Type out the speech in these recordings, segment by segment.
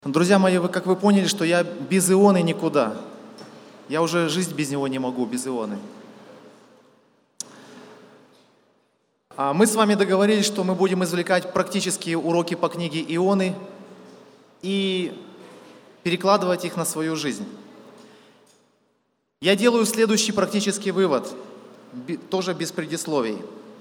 Друзья мои, как вы поняли, что я без Ионы никуда. Я уже жизнь без него не могу, без Ионы. Мы с вами договорились, что мы будем извлекать практические уроки по книге Ионы и перекладывать их на свою жизнь. Я делаю следующий практический вывод, тоже без предисловий.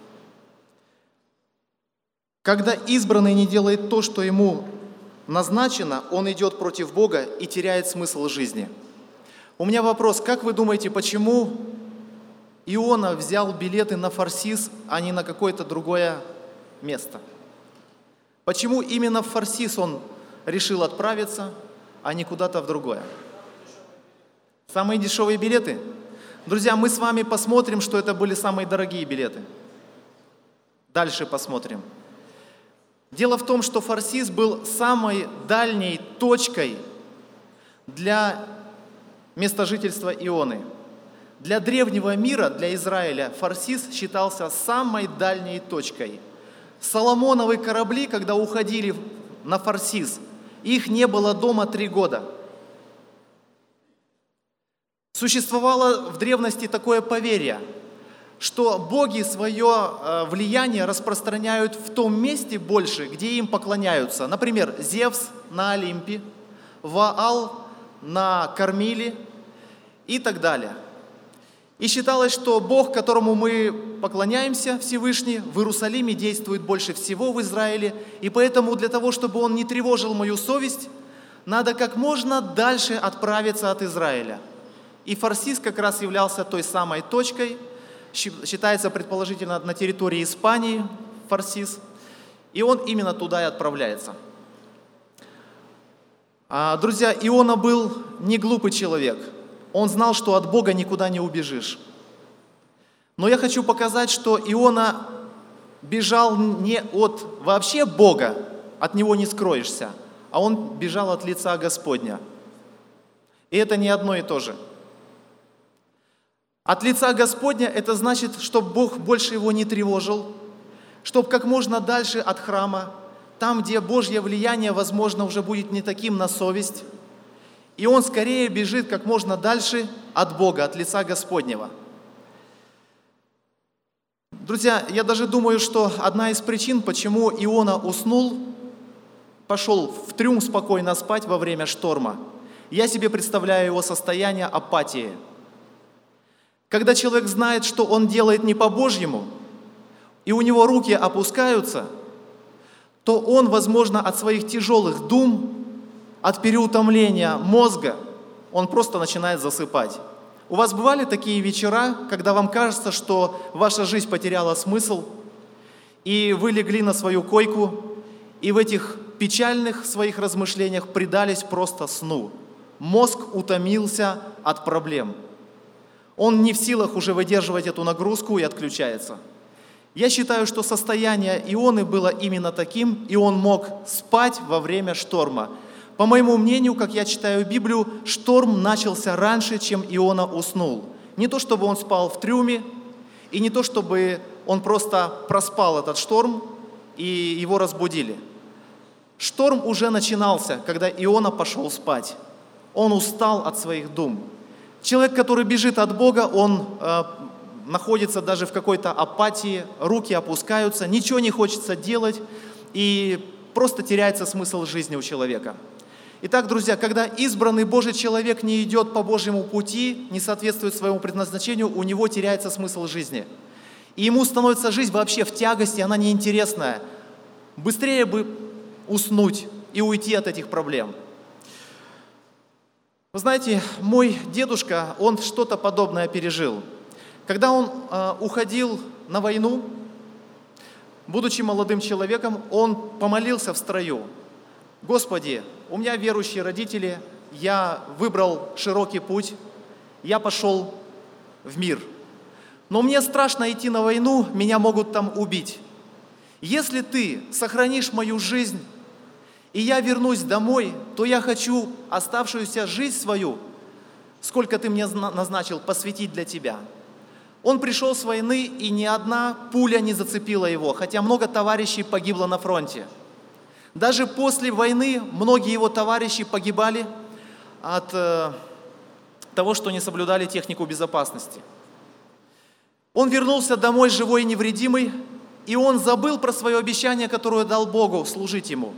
Когда избранный не делает то, что ему назначено, он идет против Бога и теряет смысл жизни. У меня вопрос, как вы думаете, почему Иона взял билеты на Фарсис, а не на какое-то другое место? Почему именно в Фарсис он решил отправиться, а не куда-то в другое? Самые дешевые билеты? Друзья, мы с вами посмотрим, что это были самые дорогие билеты. Дальше посмотрим. Дело в том, что Фарсис был самой дальней точкой для места жительства Ионы. Для древнего мира, для Израиля, Фарсис считался самой дальней точкой. Соломоновы корабли, когда уходили на Фарсис, их не было дома 3 года. Существовало в древности такое поверье, что боги свое влияние распространяют в том месте больше, где им поклоняются. Например, Зевс на Олимпе, Ваал на Кармиле и так далее. И считалось, что Бог, которому мы поклоняемся, Всевышний, в Иерусалиме действует больше всего в Израиле, и поэтому для того, чтобы он не тревожил мою совесть, надо как можно дальше отправиться от Израиля. И Фарсис как раз являлся той самой точкой, считается предположительно на территории Испании, Фарсис, и он именно туда и отправляется. Друзья, Иона был не глупый человек. Он знал, что от Бога никуда не убежишь. Но я хочу показать, что Иона бежал не от вообще Бога, от Него не скроешься, а он бежал от лица Господня. И это не одно и то же. От лица Господня это значит, чтобы Бог больше его не тревожил, чтобы как можно дальше от храма, там, где Божье влияние, возможно, уже будет не таким на совесть, и он скорее бежит как можно дальше от Бога, от лица Господнего. Друзья, я даже думаю, что одна из причин, почему Иона уснул, пошел в трюм спокойно спать во время шторма, я себе представляю его состояние апатии. Когда человек знает, что он делает не по-божьему, и у него руки опускаются, то он, возможно, от своих тяжелых дум, от переутомления мозга, он просто начинает засыпать. У вас бывали такие вечера, когда вам кажется, что ваша жизнь потеряла смысл, и вы легли на свою койку, и в этих печальных своих размышлениях предались просто сну? Мозг утомился от проблем. Он не в силах уже выдерживать эту нагрузку и отключается. Я считаю, что состояние Ионы было именно таким, и он мог спать во время шторма. По моему мнению, как я читаю Библию, шторм начался раньше, чем Иона уснул. Не то, чтобы он спал в трюме, и не то, чтобы он просто проспал этот шторм, и его разбудили. Шторм уже начинался, когда Иона пошел спать. Он устал от своих дум. Человек, который бежит от Бога, он находится даже в какой-то апатии, руки опускаются, ничего не хочется делать, и просто теряется смысл жизни у человека. Итак, друзья, когда избранный Божий человек не идет по Божьему пути, не соответствует своему предназначению, у него теряется смысл жизни. И ему становится жизнь вообще в тягости, она неинтересная. Быстрее бы уснуть и уйти от этих проблем. Вы знаете, мой дедушка, он что-то подобное пережил. Когда он уходил на войну, будучи молодым человеком, он помолился в строю. «Господи, у меня верующие родители, я выбрал широкий путь, я пошел в мир. Но мне страшно идти на войну, меня могут там убить. Если ты сохранишь мою жизнь, и я вернусь домой, то я хочу оставшуюся жизнь свою, сколько ты мне назначил, посвятить для тебя». Он пришел с войны, и ни одна пуля не зацепила его, хотя много товарищей погибло на фронте. Даже после войны многие его товарищи погибали от того, что не соблюдали технику безопасности. Он вернулся домой живой и невредимый, и он забыл про свое обещание, которое дал Богу, служить Ему.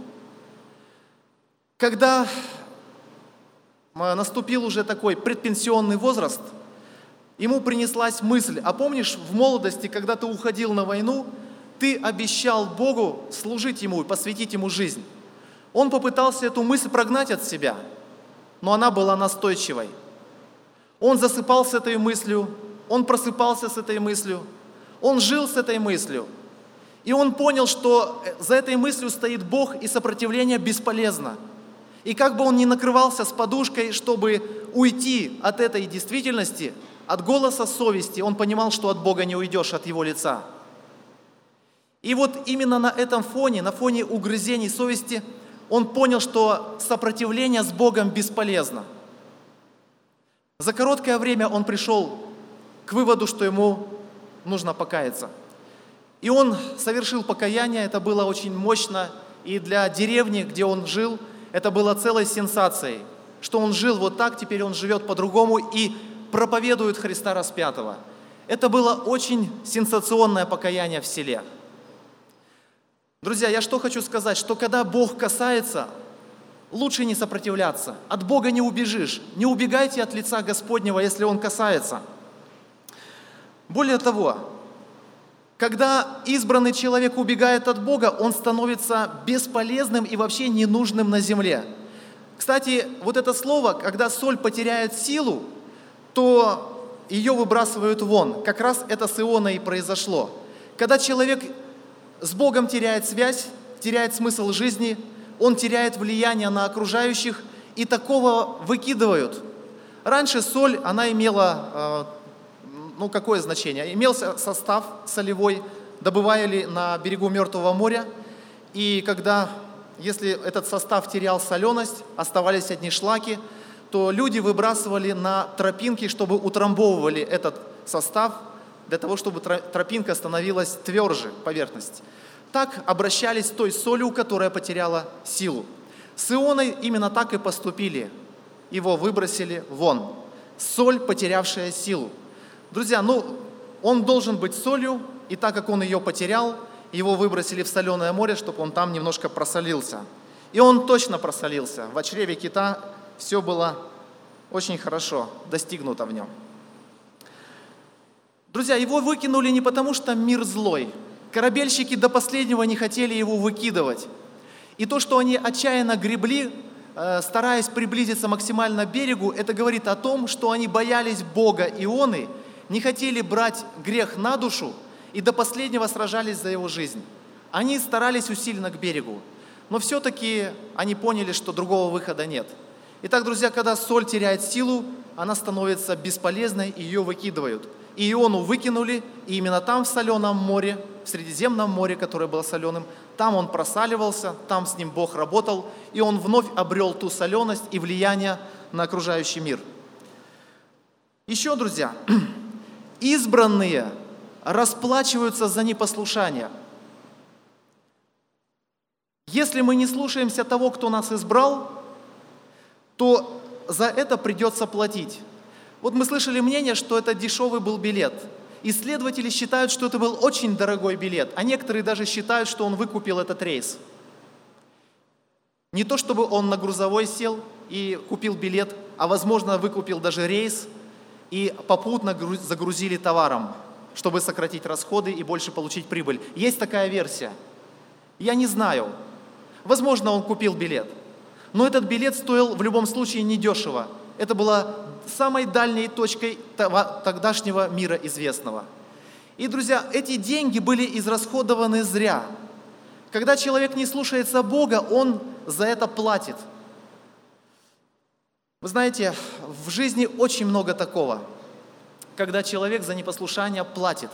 Когда наступил уже такой предпенсионный возраст, ему принеслась мысль: а помнишь, в молодости, когда ты уходил на войну, ты обещал Богу служить Ему и посвятить Ему жизнь. Он попытался эту мысль прогнать от себя, но она была настойчивой. Он засыпал с этой мыслью, он просыпался с этой мыслью, он жил с этой мыслью. И он понял, что за этой мыслью стоит Бог, и сопротивление бесполезно. И как бы он ни накрывался с подушкой, чтобы уйти от этой действительности, от голоса совести, он понимал, что от Бога не уйдешь, от Его лица. И вот именно на этом фоне, на фоне угрызений совести, он понял, что сопротивление с Богом бесполезно. За короткое время он пришел к выводу, что ему нужно покаяться. И он совершил покаяние, это было очень мощно, и для деревни, где он жил, это было целой сенсацией, что он жил вот так, теперь он живет по-другому и проповедует Христа распятого. Это было очень сенсационное покаяние в селе. Друзья, я что хочу сказать, что когда Бог касается, лучше не сопротивляться. От Бога не убежишь. Не убегайте от лица Господнего, если Он касается. Более того, когда избранный человек убегает от Бога, он становится бесполезным и вообще ненужным на земле. Кстати, вот это слово, когда соль потеряет силу, то ее выбрасывают вон. Как раз это с Ионой и произошло. Когда человек с Богом теряет связь, теряет смысл жизни, он теряет влияние на окружающих, и такого выкидывают. Раньше соль, она имела, какое значение? Имелся состав солевой, добывали на берегу Мертвого моря, и если этот состав терял соленость, оставались одни шлаки, то люди выбрасывали на тропинки, чтобы утрамбовывали этот состав, для того, чтобы тропинка становилась тверже, поверхность. Так обращались с той солью, которая потеряла силу. С Ионой именно так и поступили. Его выбросили вон. Соль, потерявшая силу. Друзья, он должен быть солью, и так как он ее потерял, его выбросили в соленое море, чтобы он там немножко просолился. И он точно просолился. В чреве кита все было очень хорошо достигнуто в нем. Друзья, его выкинули не потому, что мир злой. Корабельщики до последнего не хотели его выкидывать. И то, что они отчаянно гребли, стараясь приблизиться максимально к берегу, это говорит о том, что они боялись Бога Ионы, не хотели брать грех на душу и до последнего сражались за его жизнь. Они старались усиленно к берегу, но все-таки они поняли, что другого выхода нет. Итак, друзья, когда соль теряет силу, она становится бесполезной, и ее выкидывают. И Иону выкинули, и именно там, в соленом море, в Средиземном море, которое было соленым, там он просаливался, там с ним Бог работал, и он вновь обрел ту соленость и влияние на окружающий мир. Еще, друзья, избранные расплачиваются за непослушание. Если мы не слушаемся того, кто нас избрал, то за это придется платить. Вот мы слышали мнение, что это дешевый был билет. Исследователи считают, что это был очень дорогой билет, а некоторые даже считают, что он выкупил этот рейс. Не то, чтобы он на грузовой сел и купил билет, а, возможно, выкупил даже рейс и попутно загрузили товаром, чтобы сократить расходы и больше получить прибыль. Есть такая версия. Я не знаю. Возможно, он купил билет. Но этот билет стоил в любом случае недешево. Это было самой дальней точкой тогдашнего мира известного. И, друзья, эти деньги были израсходованы зря. Когда человек не слушается Бога, он за это платит. Вы знаете, в жизни очень много такого, когда человек за непослушание платит.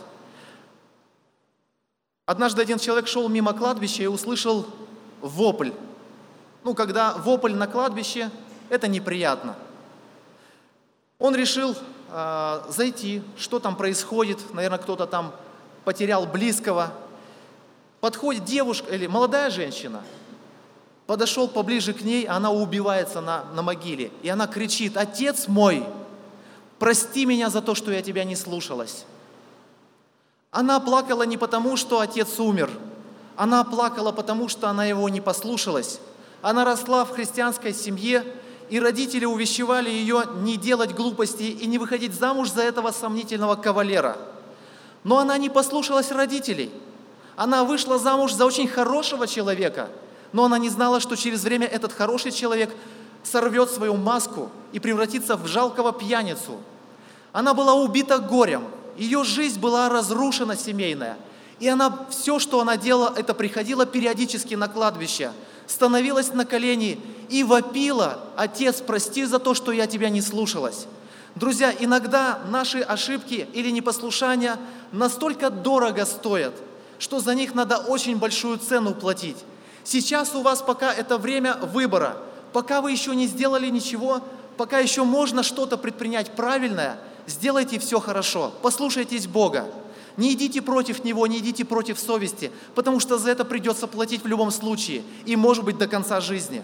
Однажды один человек шел мимо кладбища и услышал вопль. Когда вопль на кладбище, это неприятно. Он решил зайти, что там происходит, наверное, кто-то там потерял близкого. Подходит девушка или молодая женщина подошел поближе к ней, она убивается на могиле. И она кричит: «Отец мой, прости меня за то, что я тебя не слушалась». Она плакала не потому, что отец умер. Она плакала потому, что она его не послушалась. Она росла в христианской семье, и родители увещевали ее не делать глупостей и не выходить замуж за этого сомнительного кавалера. Но она не послушалась родителей. Она вышла замуж за очень хорошего человека, но она не знала, что через время этот хороший человек сорвет свою маску и превратится в жалкого пьяницу. Она была убита горем, ее жизнь была разрушена семейная. И все, что она делала, это приходила периодически на кладбище, становилась на колени и вопила: «Отец, прости за то, что я тебя не слушалась». Друзья, иногда наши ошибки или непослушания настолько дорого стоят, что за них надо очень большую цену платить. Сейчас у вас пока это время выбора, пока вы еще не сделали ничего, пока еще можно что-то предпринять правильное, сделайте все хорошо, послушайтесь Бога. Не идите против Него, не идите против совести, потому что за это придется платить в любом случае, и, может быть, до конца жизни.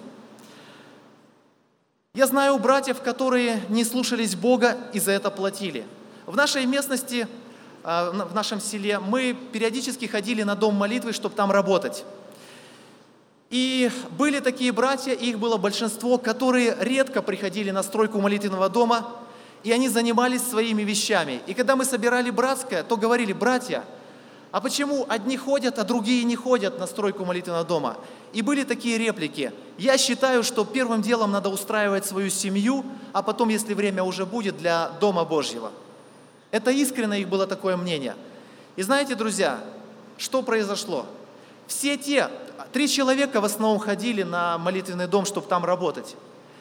Я знаю братьев, которые не слушались Бога и за это платили. В нашей местности, в нашем селе, мы периодически ходили на дом молитвы, чтобы там работать. И были такие братья, их было большинство, которые редко приходили на стройку молитвенного дома, и они занимались своими вещами. И когда мы собирали братское, то говорили: «Братья, а почему одни ходят, а другие не ходят на стройку молитвенного дома?» И были такие реплики: «Я считаю, что первым делом надо устраивать свою семью, а потом, если время уже будет, для Дома Божьего». Это искренне их было такое мнение. И знаете, друзья, что произошло? Все те 3 человека в основном ходили на молитвенный дом, чтобы там работать.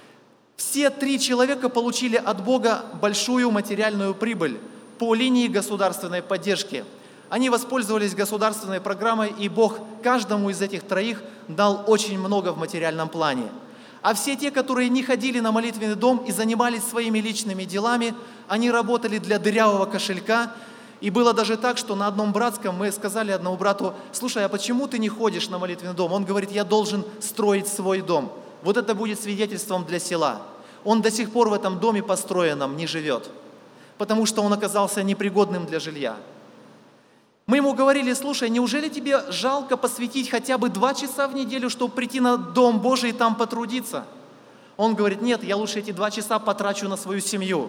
Все 3 человека получили от Бога большую материальную прибыль по линии государственной поддержки. Они воспользовались государственной программой, и Бог каждому из этих 3 дал очень много в материальном плане. А все те, которые не ходили на молитвенный дом и занимались своими личными делами, они работали для дырявого кошелька. И было даже так, что на одном братском мы сказали одному брату: «Слушай, а почему ты не ходишь на молитвенный дом?» Он говорит: «Я должен строить свой дом». Вот это будет свидетельством для села. Он до сих пор в этом доме построенном не живет, потому что он оказался непригодным для жилья. Мы ему говорили: «Слушай, неужели тебе жалко посвятить хотя бы 2 часа в неделю, чтобы прийти на Дом Божий и там потрудиться?» Он говорит: «Нет, я лучше эти 2 часа потрачу на свою семью».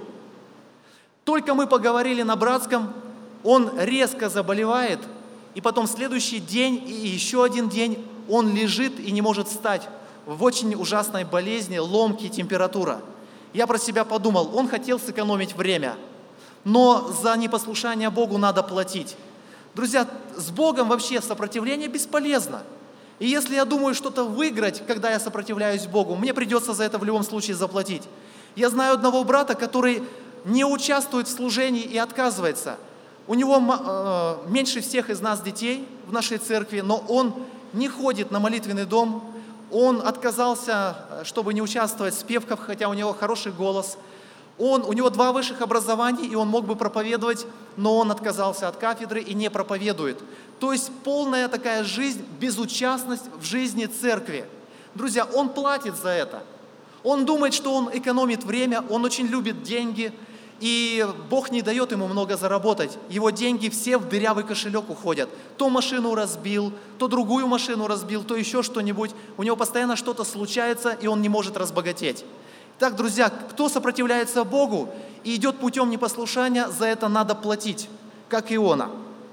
Только мы поговорили на братском, он резко заболевает, и потом следующий день и еще один день он лежит и не может встать в очень ужасной болезни, ломки, температура. Я про себя подумал: он хотел сэкономить время, но за непослушание Богу надо платить. Друзья, с Богом вообще сопротивление бесполезно. И если я думаю что-то выиграть, когда я сопротивляюсь Богу, мне придется за это в любом случае заплатить. Я знаю одного брата, который не участвует в служении и отказывается. У него меньше всех из нас детей в нашей церкви, но он не ходит на молитвенный дом. Он отказался, чтобы не участвовать в спевках, хотя у него хороший голос. У него 2 высших образования, и он мог бы проповедовать, но он отказался от кафедры и не проповедует. То есть полная такая жизнь, безучастность в жизни церкви. Друзья, он платит за это. Он думает, что он экономит время, он очень любит деньги, и Бог не дает ему много заработать. Его деньги все в дырявый кошелек уходят. То машину разбил, то другую машину разбил, то еще что-нибудь. У него постоянно что-то случается, и он не может разбогатеть. Так, друзья, кто сопротивляется Богу и идет путем непослушания, за это надо платить, как Иона.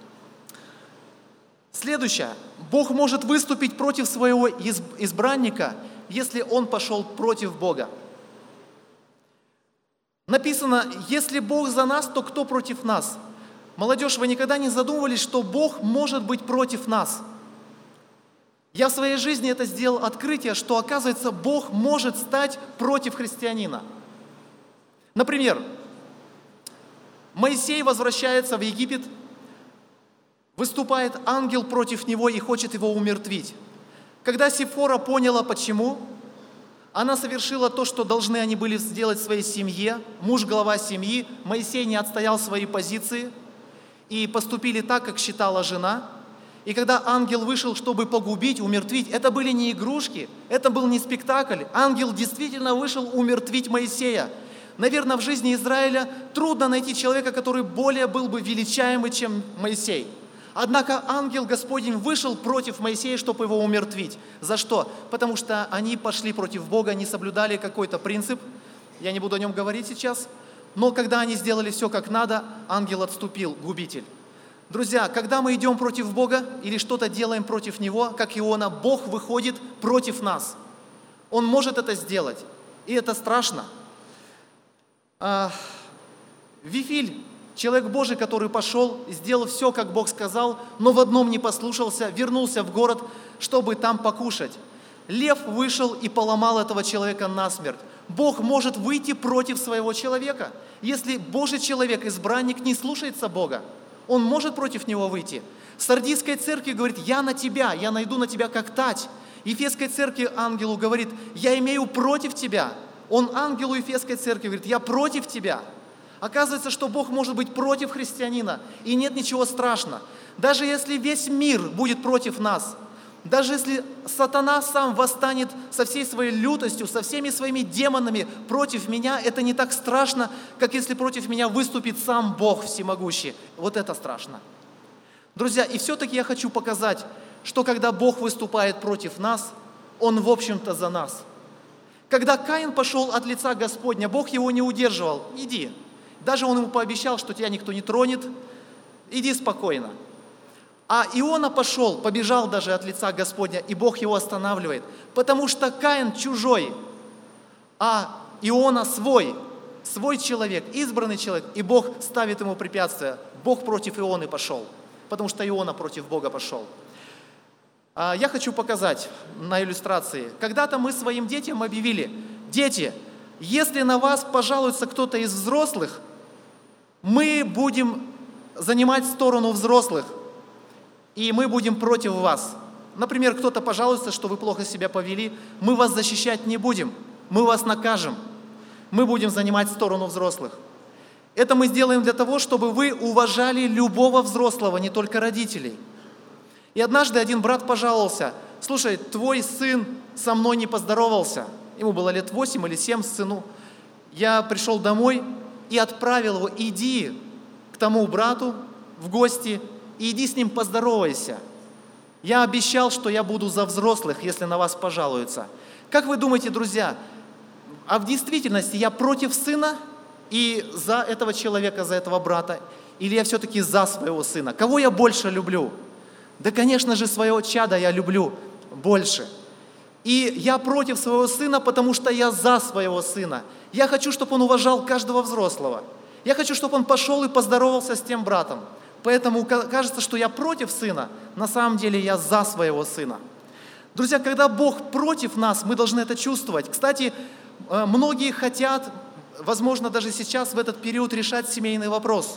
Следующее. Бог может выступить против своего избранника, если он пошел против Бога. Написано: «Если Бог за нас, то кто против нас?» Молодежь, вы никогда не задумывались, что Бог может быть против нас? Я в своей жизни это сделал открытие, что, оказывается, Бог может стать против христианина. Например, Моисей возвращается в Египет, выступает ангел против него и хочет его умертвить. Когда Сифора поняла, почему, она совершила то, что должны они были сделать в своей семье. Муж – глава семьи, Моисей не отстоял свои позиции, и поступили так, как считала жена. И когда ангел вышел, чтобы погубить, умертвить, это были не игрушки, это был не спектакль. Ангел действительно вышел умертвить Моисея. Наверное, в жизни Израиля трудно найти человека, который более был бы величаемый, чем Моисей. Однако ангел Господень вышел против Моисея, чтобы его умертвить. За что? Потому что они пошли против Бога, не соблюдали какой-то принцип. Я не буду о нем говорить сейчас. Но когда они сделали все как надо, ангел отступил, губитель. Друзья, когда мы идем против Бога или что-то делаем против Него, как Иона, Бог выходит против нас. Он может это сделать, и это страшно. Вифиль, человек Божий, который пошел, сделал все, как Бог сказал, но в одном не послушался, вернулся в город, чтобы там покушать. Лев вышел и поломал этого человека насмерть. Бог может выйти против своего человека. Если Божий человек, избранник, не слушается Бога, он может против него выйти. Сардийской церкви говорит: я на тебя, я найду на тебя как тать. Ефесской церкви ангелу говорит: я имею против тебя. Он ангелу Ефесской церкви говорит: я против тебя. Оказывается, что Бог может быть против христианина, и нет ничего страшного. Даже если весь мир будет против нас, даже если сатана сам восстанет со всей своей лютостью, со всеми своими демонами против меня, это не так страшно, как если против меня выступит сам Бог всемогущий. Вот это страшно. Друзья, и все-таки я хочу показать, что когда Бог выступает против нас, Он, в общем-то, за нас. Когда Каин пошел от лица Господня, Бог его не удерживал. Иди. Даже Он ему пообещал, что тебя никто не тронет. Иди спокойно. А Иона пошел, побежал даже от лица Господня, и Бог его останавливает. Потому что Каин чужой, а Иона свой человек, избранный человек, и Бог ставит ему препятствия. Бог против Ионы пошел, потому что Иона против Бога пошел. Я хочу показать на иллюстрации. Когда-то мы своим детям объявили: дети, если на вас пожалуется кто-то из взрослых, мы будем занимать сторону взрослых, и мы будем против вас. Например, кто-то пожалуется, что вы плохо себя повели, мы вас защищать не будем, мы вас накажем, мы будем занимать сторону взрослых. Это мы сделаем для того, чтобы вы уважали любого взрослого, не только родителей. И однажды один брат пожаловался: слушай, твой сын со мной не поздоровался. Ему было лет 8 или 7 сыну. Я пришел домой и отправил его: иди к тому брату в гости, и иди с ним поздоровайся. Я обещал, что я буду за взрослых, если на вас пожалуются. Как вы думаете, друзья, а в действительности я против сына и за этого человека, за этого брата? Или я все-таки за своего сына? Кого я больше люблю? Да, конечно же, своего чада я люблю больше. И я против своего сына, потому что я за своего сына. Я хочу, чтобы он уважал каждого взрослого. Я хочу, чтобы он пошел и поздоровался с тем братом. Поэтому кажется, что я против сына, на самом деле я за своего сына. Друзья, когда Бог против нас, мы должны это чувствовать. Кстати, многие хотят, возможно, даже сейчас в этот период решать семейный вопрос.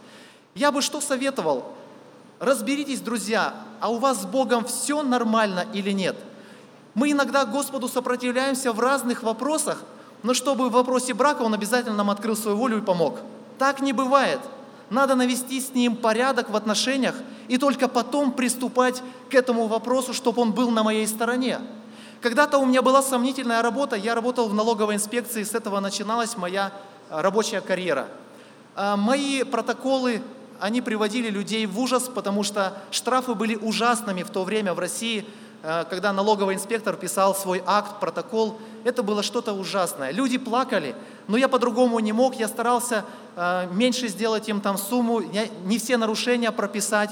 Я бы что советовал? Разберитесь, друзья, а у вас с Богом все нормально или нет? Мы иногда Господу сопротивляемся в разных вопросах, но чтобы в вопросе брака Он обязательно нам открыл свою волю и помог. Так не бывает. Надо навести с Ним порядок в отношениях и только потом приступать к этому вопросу, чтобы он был на моей стороне. Когда-то у меня была сомнительная работа, я работал в налоговой инспекции, с этого начиналась моя рабочая карьера. Мои протоколы, они приводили людей в ужас, потому что штрафы были ужасными в то время в России. Когда налоговый инспектор писал свой акт, протокол, это было что-то ужасное. Люди плакали, но я по-другому не мог, я старался меньше сделать им там сумму, не все нарушения прописать,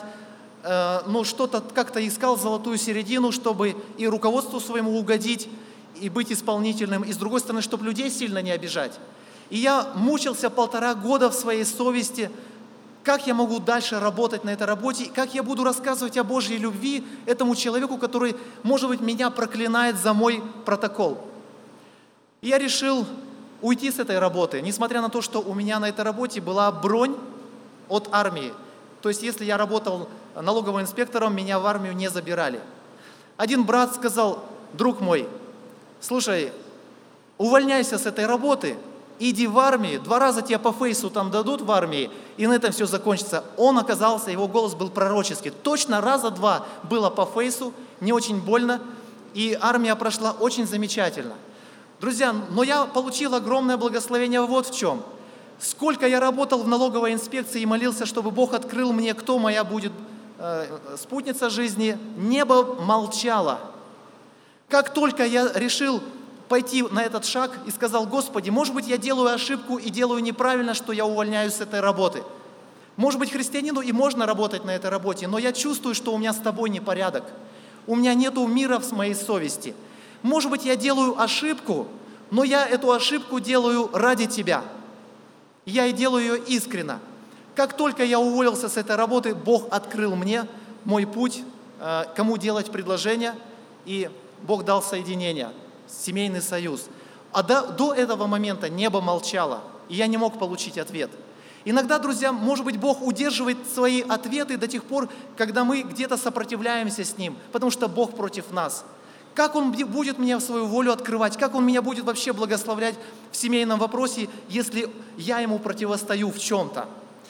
но что-то как-то искал золотую середину, чтобы и руководству своему угодить, и быть исполнительным, и с другой стороны, чтобы людей сильно не обижать. И я мучился 1,5 года в своей совести, как я могу дальше работать на этой работе, как я буду рассказывать о Божьей любви этому человеку, который, может быть, меня проклинает за мой протокол. И я решил уйти с этой работы, несмотря на то, что у меня на этой работе была бронь от армии. То есть, если я работал налоговым инспектором, меня в армию не забирали. Один брат сказал: друг мой, слушай, увольняйся с этой работы, иди в армию, 2 раза тебя по фейсу там дадут в армии, и на этом все закончится. Он оказался, его голос был пророческий. Точно 2 раза было по фейсу, не очень больно, и армия прошла очень замечательно. Друзья, но я получил огромное благословение вот в чем. Сколько я работал в налоговой инспекции и молился, чтобы Бог открыл мне, кто моя будет спутница жизни, небо молчало. Как только я решил пойти на этот шаг и сказал: Господи, может быть, я делаю ошибку и делаю неправильно, что я увольняюсь с этой работы. Может быть, христианину и можно работать на этой работе, но я чувствую, что у меня с тобой непорядок. У меня нету мира в моей совести. Может быть, я делаю ошибку, но я эту ошибку делаю ради Тебя. Я и делаю ее искренно. Как только я уволился с этой работы, Бог открыл мне мой путь, кому делать предложение, и Бог дал соединение, семейный союз. А до этого момента небо молчало, и я не мог получить ответ. Иногда, друзья, может быть, Бог удерживает свои ответы до тех пор, когда мы где-то сопротивляемся с Ним, потому что Бог против нас. Как Он будет мне свою волю открывать? Как Он меня будет вообще благословлять в семейном вопросе, если я Ему противостою в чем-то?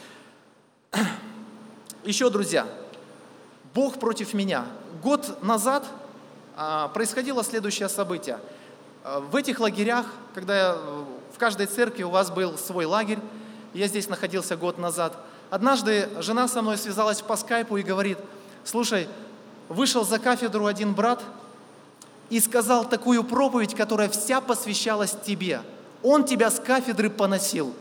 Еще, друзья, Бог против меня. Год назад происходило следующее событие. В этих лагерях, когда в каждой церкви у вас был свой лагерь, я здесь находился год назад, однажды жена со мной связалась по скайпу и говорит: слушай, вышел за кафедру один брат и сказал такую проповедь, которая вся посвящалась тебе. Он тебя с кафедры поносил.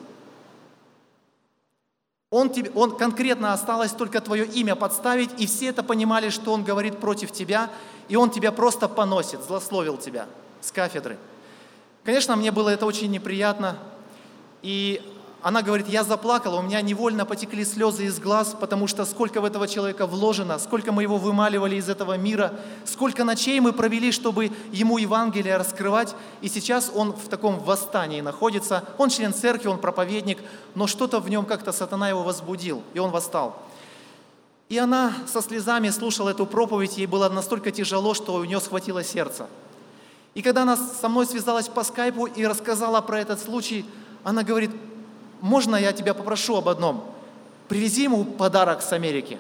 Он конкретно осталось только твое имя подставить, и все это понимали, что он говорит против тебя, и он тебя просто поносит, злословил тебя с кафедры. Конечно, мне было это очень неприятно, и она говорит: я заплакала, у меня невольно потекли слезы из глаз, потому что сколько в этого человека вложено, сколько мы его вымаливали из этого мира, сколько ночей мы провели, чтобы ему Евангелие раскрывать, и сейчас он в таком восстании находится. Он член церкви, он проповедник, но что-то в нем как-то сатана его возбудил, и он восстал. И она со слезами слушала эту проповедь, ей было настолько тяжело, что у нее схватило сердце. И когда она со мной связалась по скайпу и рассказала про этот случай, она говорит: можно я тебя попрошу об одном? Привези ему подарок с Америки.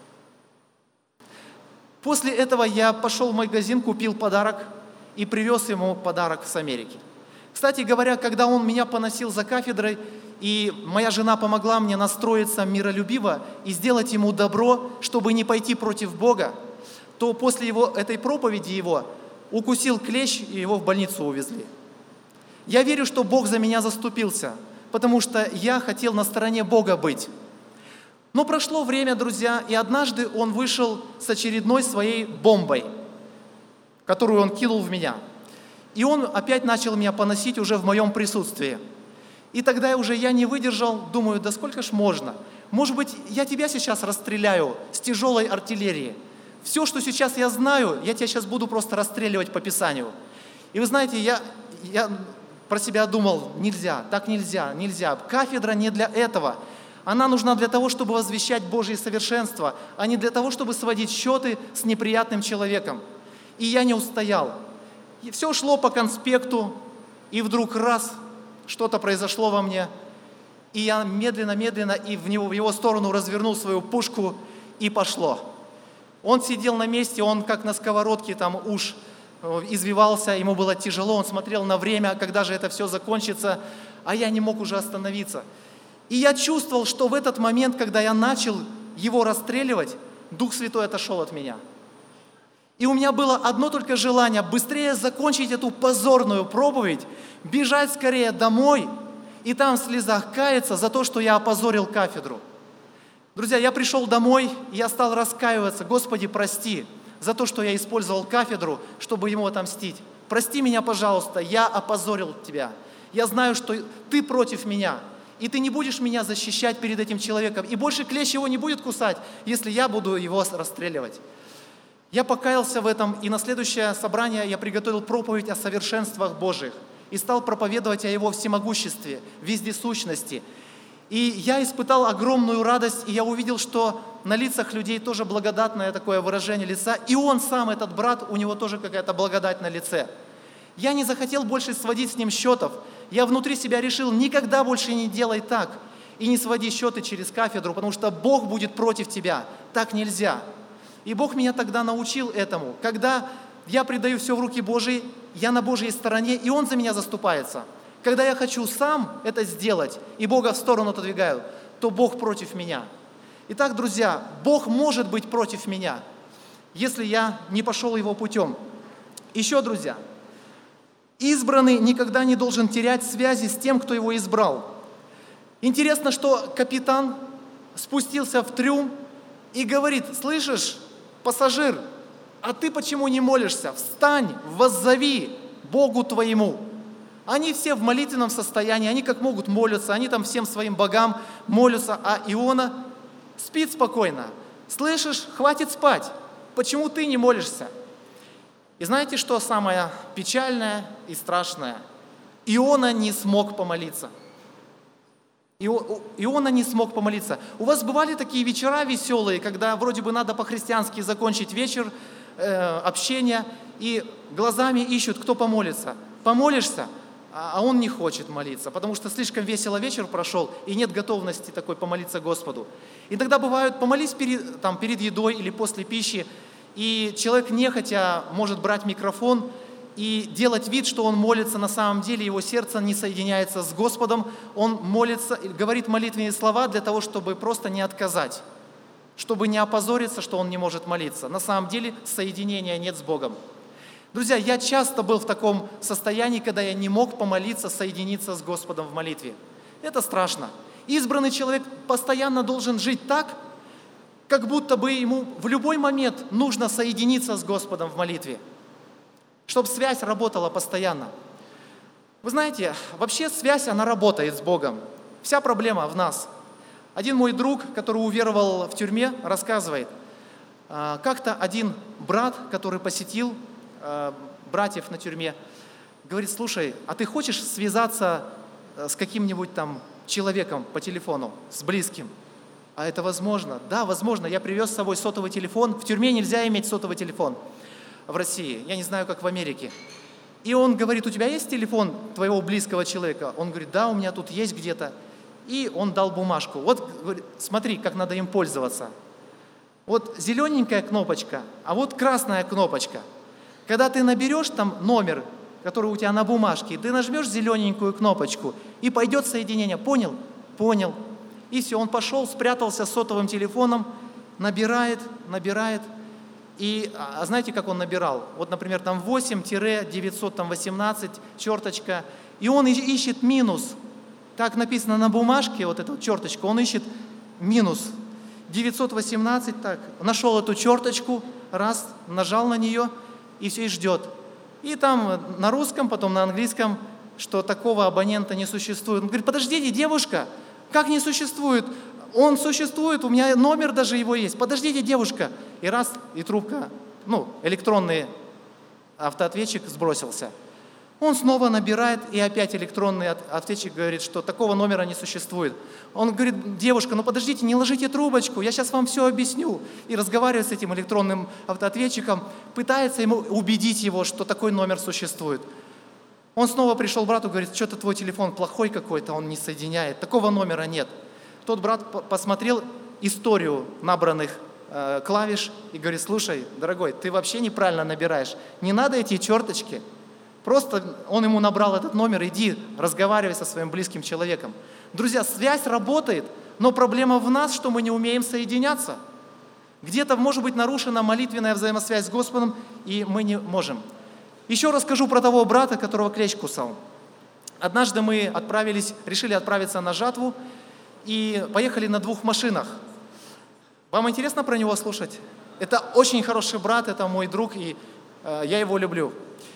После этого я пошел в магазин, купил подарок и привез ему подарок с Америки. Кстати говоря, когда он меня поносил за кафедрой, и моя жена помогла мне настроиться миролюбиво и сделать ему добро, чтобы не пойти против Бога, то после этой проповеди его укусил клещ, и его в больницу увезли. Я верю, что Бог за меня заступился, потому что я хотел на стороне Бога быть. Но прошло время, друзья, и однажды он вышел с очередной своей бомбой, которую он кинул в меня. И он опять начал меня поносить уже в моем присутствии. И тогда я не выдержал, думаю: да сколько ж можно? Может быть, я тебя сейчас расстреляю с тяжелой артиллерии. Все, что сейчас я знаю, я тебя сейчас буду просто расстреливать по Писанию. И вы знаете, я про себя думал: нельзя, так нельзя, нельзя. Кафедра не для этого. Она нужна для того, чтобы возвещать Божье совершенство, а не для того, чтобы сводить счеты с неприятным человеком. И я не устоял. И все шло по конспекту, и вдруг раз, что-то произошло во мне, и я медленно и в его сторону развернул свою пушку, и пошло. Он сидел на месте, он как на сковородке, там уж извивался, ему было тяжело, он смотрел на время, когда же это все закончится, а я не мог уже остановиться. И я чувствовал, что в этот момент, когда я начал его расстреливать, Дух Святой отошел от меня. И у меня было одно только желание: быстрее закончить эту позорную проповедь, бежать скорее домой и там в слезах каяться за то, что я опозорил кафедру. Друзья, я пришел домой, и я стал раскаиваться: Господи, прости за то, что я использовал кафедру, чтобы ему отомстить. Прости меня, пожалуйста, я опозорил тебя. Я знаю, что ты против меня, и ты не будешь меня защищать перед этим человеком. И больше клещ его не будет кусать, если я буду его расстреливать. Я покаялся в этом, и на следующее собрание я приготовил проповедь о совершенствах Божьих и стал проповедовать о Его всемогуществе, вездесущности. И я испытал огромную радость, и я увидел, что на лицах людей тоже благодатное такое выражение лица. И он сам, этот брат, у него тоже какая-то благодать на лице. Я не захотел больше сводить с ним счетов. Я внутри себя решил, никогда больше не делай так. И не своди счеты через кафедру, потому что Бог будет против тебя. Так нельзя. И Бог меня тогда научил этому. Когда я предаю все в руки Божьи, я на Божьей стороне, и Он за меня заступается. Когда я хочу сам это сделать, и Бога в сторону отодвигаю, то Бог против меня. Итак, друзья, Бог может быть против меня, если я не пошел Его путем. Еще, друзья, избранный никогда не должен терять связи с тем, кто его избрал. Интересно, что капитан спустился в трюм и говорит: слышишь, пассажир, а ты почему не молишься? Встань, воззови Богу твоему. Они все в молитвенном состоянии, они как могут молятся, они там всем своим богам молятся, а Иона спит спокойно. Слышишь, хватит спать, почему ты не молишься? И знаете, что самое печальное и страшное? Иона не смог помолиться. Иона не смог помолиться. У вас бывали такие вечера веселые, когда вроде бы надо по-христиански закончить вечер общения, и глазами ищут, кто помолится. Помолишься, а он не хочет молиться, потому что слишком весело вечер прошел, и нет готовности такой помолиться Господу. Иногда бывают, помолись перед едой или после пищи, и человек нехотя может брать микрофон и делать вид, что он молится, на самом деле его сердце не соединяется с Господом, он молится, говорит молитвенные слова для того, чтобы просто не отказать, чтобы не опозориться, что он не может молиться. На самом деле соединения нет с Богом. Друзья, я часто был в таком состоянии, когда я не мог помолиться, соединиться с Господом в молитве. Это страшно. Избранный человек постоянно должен жить так, как будто бы ему в любой момент нужно соединиться с Господом в молитве, чтобы связь работала постоянно. Вы знаете, вообще связь, она работает с Богом. Вся проблема в нас. Один мой друг, который уверовал в тюрьме, рассказывает, как-то один брат, который посетил братьев на тюрьме, говорит: слушай, а ты хочешь связаться с каким-нибудь там человеком по телефону, с близким? А это возможно? Да, возможно. Я привез с собой сотовый телефон. В тюрьме нельзя иметь сотовый телефон в России. Я не знаю, как в Америке. И он говорит: у тебя есть телефон твоего близкого человека? Он говорит: да, у меня тут есть где-то. И он дал бумажку. Вот, говорит, смотри, как надо им пользоваться. Вот зелененькая кнопочка, а вот красная кнопочка. Когда ты наберешь там номер, который у тебя на бумажке, ты нажмешь зелененькую кнопочку, и пойдет соединение. Понял? Понял. И все, он пошел, спрятался с сотовым телефоном, набирает. И знаете, как он набирал? Вот, например, там 8-918, черточка, и он ищет минус. Так написано на бумажке, вот эта вот черточка, он ищет минус. 918, так, нашел эту черточку, раз, нажал на нее, и все, и ждет. И там на русском, потом на английском, что такого абонента не существует. Он говорит: подождите, девушка, как не существует? Он существует, у меня номер даже его есть. Подождите, девушка. И раз, и трубка, электронный автоответчик сбросился. Он снова набирает, и опять электронный ответчик говорит, что такого номера не существует. Он говорит: девушка, подождите, не ложите трубочку, я сейчас вам все объясню. И разговаривает с этим электронным автоответчиком, пытается ему убедить его, что такой номер существует. Он снова пришел к брату, говорит: что-то твой телефон плохой какой-то, он не соединяет, такого номера нет. Тот брат посмотрел историю набранных клавиш и говорит: слушай, дорогой, ты вообще неправильно набираешь, не надо эти черточки. Просто он ему набрал этот номер, иди, разговаривай со своим близким человеком. Друзья, связь работает, но проблема в нас, что мы не умеем соединяться. Где-то может быть нарушена молитвенная взаимосвязь с Господом, и мы не можем. Еще расскажу про того брата, которого клещ кусал. Однажды мы решили отправиться на жатву и поехали на 2 машинах. Вам интересно про него слушать? Это очень хороший брат, это мой друг, и я его люблю.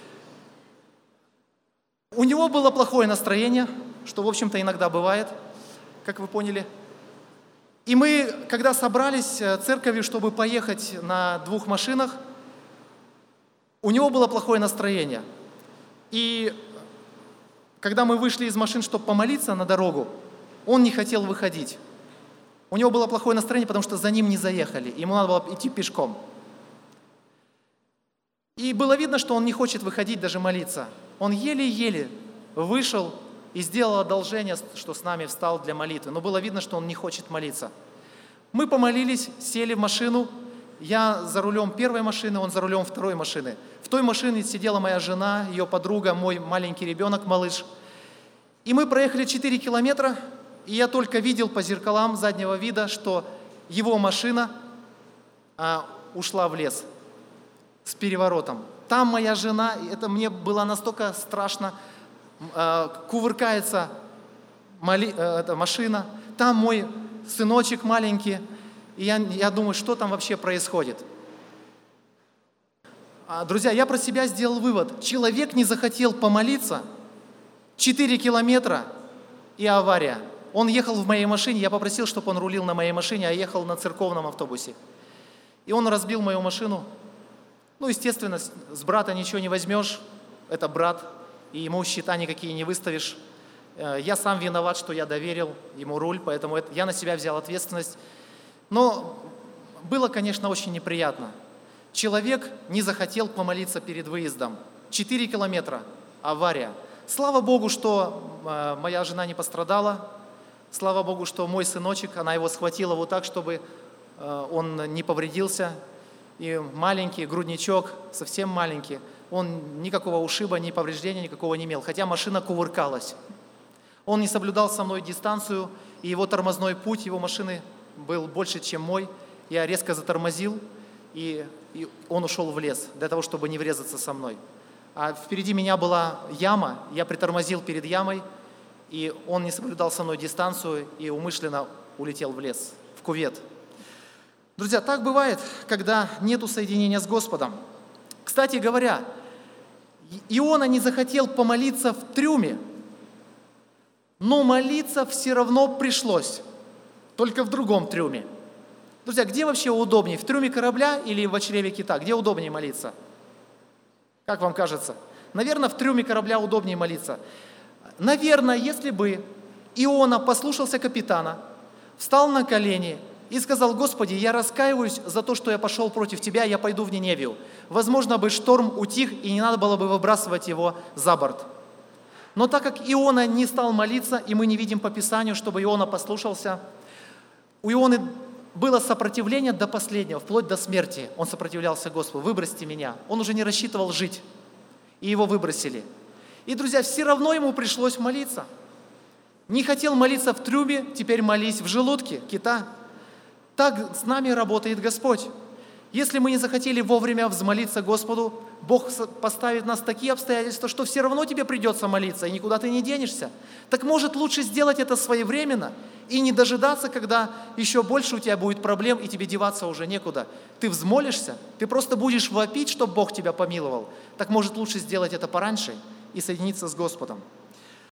У него было плохое настроение, что, в общем-то, иногда бывает, как вы поняли. И мы, когда собрались церковью, чтобы поехать на 2 машинах, у него было плохое настроение. И когда мы вышли из машин, чтобы помолиться на дорогу, он не хотел выходить. У него было плохое настроение, потому что за ним не заехали. Ему надо было идти пешком. И было видно, что он не хочет выходить, даже молиться. Он еле-еле вышел и сделал одолжение, что с нами встал для молитвы. Но было видно, что он не хочет молиться. Мы помолились, сели в машину. Я за рулем первой машины, он за рулем второй машины. В той машине сидела моя жена, ее подруга, мой маленький ребенок, малыш. И мы проехали 4 километра, и я только видел по зеркалам заднего вида, что его машина ушла в лес с переворотом. Там моя жена, это мне было настолько страшно, кувыркается эта машина, там мой сыночек маленький, и я думаю, что там вообще происходит. Друзья, я про себя сделал вывод. Человек не захотел помолиться, 4 километра и авария. Он ехал в моей машине, я попросил, чтобы он рулил на моей машине, а я ехал на церковном автобусе. И он разбил мою машину. Ну, естественно, с брата ничего не возьмешь, это брат, и ему счета никакие не выставишь. Я сам виноват, что я доверил ему руль, поэтому я на себя взял ответственность. Но было, конечно, очень неприятно. Человек не захотел помолиться перед выездом. 4 километра, авария. Слава Богу, что моя жена не пострадала. Слава Богу, что мой сыночек, она его схватила вот так, чтобы он не повредился. И маленький, грудничок, совсем маленький, он никакого ушиба, ни повреждения никакого не имел, хотя машина кувыркалась. Он не соблюдал со мной дистанцию, и его тормозной путь, его машины был больше, чем мой. Я резко затормозил, и он ушел в лес для того, чтобы не врезаться со мной. А впереди меня была яма, я притормозил перед ямой, и он не соблюдал со мной дистанцию и умышленно улетел в лес, в кювет. Друзья, так бывает, когда нету соединения с Господом. Кстати говоря, Иона не захотел помолиться в трюме, но молиться все равно пришлось, только в другом трюме. Друзья, где вообще удобнее, в трюме корабля или в чреве кита? Где удобнее молиться? Как вам кажется? Наверное, в трюме корабля удобнее молиться. Наверное, если бы Иона послушался капитана, встал на колени и сказал: «Господи, я раскаиваюсь за то, что я пошел против Тебя, я пойду в Ниневию». Возможно, бы шторм утих, и не надо было бы выбрасывать его за борт. Но так как Иона не стал молиться, и мы не видим по Писанию, чтобы Иона послушался, у Ионы было сопротивление до последнего, вплоть до смерти. Он сопротивлялся Господу: «Выбросьте меня». Он уже не рассчитывал жить, и его выбросили. И, друзья, все равно ему пришлось молиться. Не хотел молиться в трюме, теперь молись в желудке кита. Так с нами работает Господь. Если мы не захотели вовремя взмолиться Господу, Бог поставит нас в такие обстоятельства, что все равно тебе придется молиться, и никуда ты не денешься. Так может лучше сделать это своевременно и не дожидаться, когда еще больше у тебя будет проблем, и тебе деваться уже некуда. Ты взмолишься, ты просто будешь вопить, чтобы Бог тебя помиловал. Так может лучше сделать это пораньше и соединиться с Господом.